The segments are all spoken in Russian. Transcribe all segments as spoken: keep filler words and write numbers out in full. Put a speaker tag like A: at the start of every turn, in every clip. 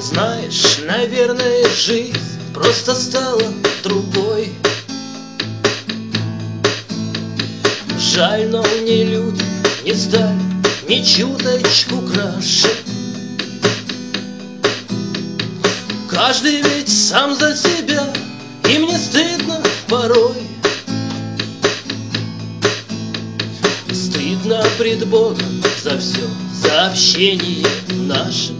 A: Знаешь, наверное, жизнь просто стала другой. Жаль, но мне люди не стали ни чуточку краше. Каждый ведь сам за себя, и мне стыдно порой. Стыдно пред Богом за все, за общение наше.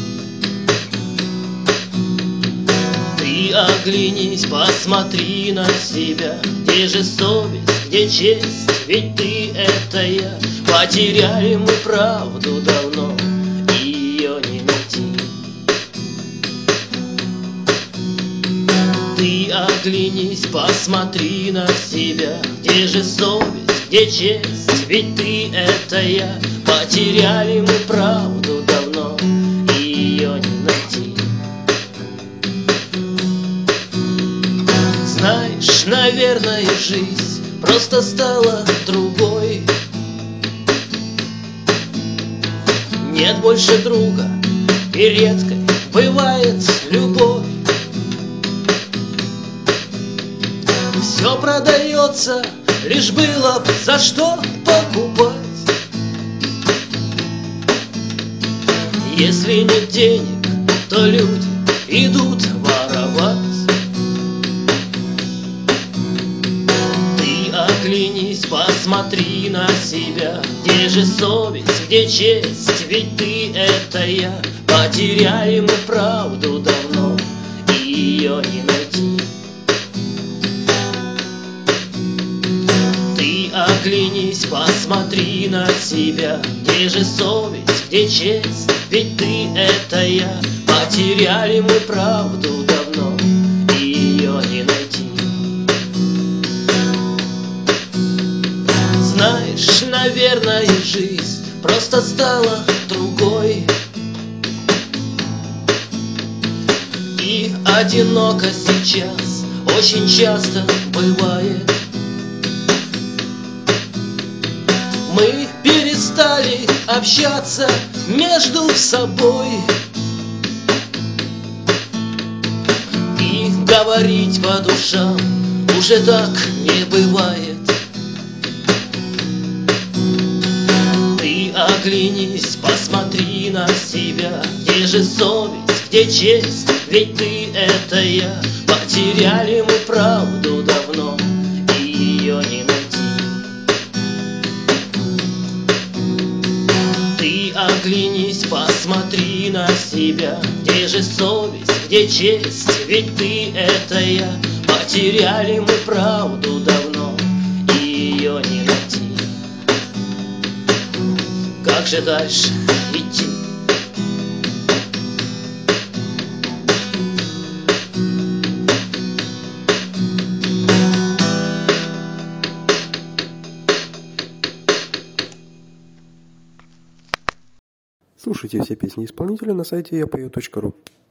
A: Ты оглянись, посмотри на себя, где же совесть, где честь, ведь ты — это я. Потеряли мы правду давно, и ее не найти. Ты оглянись, посмотри на себя, где же совесть, где честь, ведь ты — это я. Потеряли мы правду давно, и ее не найти. Знаешь, наверное, жизнь просто стала другой. Нет больше друга, и редкой бывает любовь. Все продается, лишь было бы за что покупать. Если нет денег, то люди идут воровать. Ты оглянись, посмотри на себя, где же совесть, где честь, ведь ты — это я. Потеряли мы правду давно, и ее не найти. Ты оглянись, посмотри на себя, где же совесть, где честь, ведь ты — это я. Потеряли мы правду давно, и ее не найти. Знаешь, наверное, жизнь просто стала другой. И одиноко сейчас очень часто бывает. Мы перестали общаться между собой и говорить по душам уже так не бывает. Ты оглянись, посмотри на себя, где же совесть, где честь, ведь ты — это я. Потеряли мы правду давно, и ее не найти. Ты оглянись, посмотри на себя, где же совесть, где честь, ведь ты — это я. Потеряли мы правду давно, и ее не найти. Как же дальше идти?
B: Слушайте все песни исполнителя на сайте я пою точка ру.